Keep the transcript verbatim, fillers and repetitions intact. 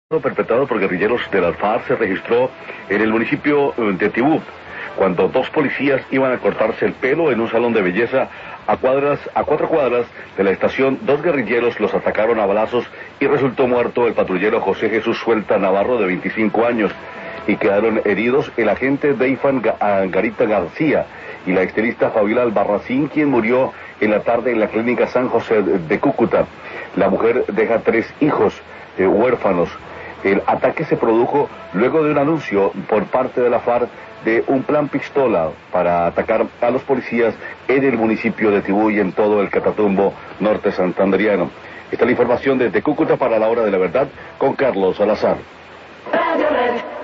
Perpetrado por guerrilleros de las FARC se registró en el municipio de Tibú, cuando dos policías iban a cortarse el pelo en un salón de belleza a cuadras, a cuatro cuadras de la estación. Dos guerrilleros los atacaron a balazos y resultó muerto el patrullero José Jesús Suelta Navarro, de veinticinco años, y quedaron heridos el agente Deifan Garita García y la estilista Fabiola Albarracín, quien murió en la tarde en la clínica San José de Cúcuta. La mujer deja tres hijos eh, huérfanos. El ataque se produjo luego de un anuncio por parte de la FARC de un plan pistola para atacar a los policías en el municipio de Tibú y en todo el Catatumbo norte santanderiano. Esta es la información desde Cúcuta para la Hora de la Verdad con Carlos Salazar.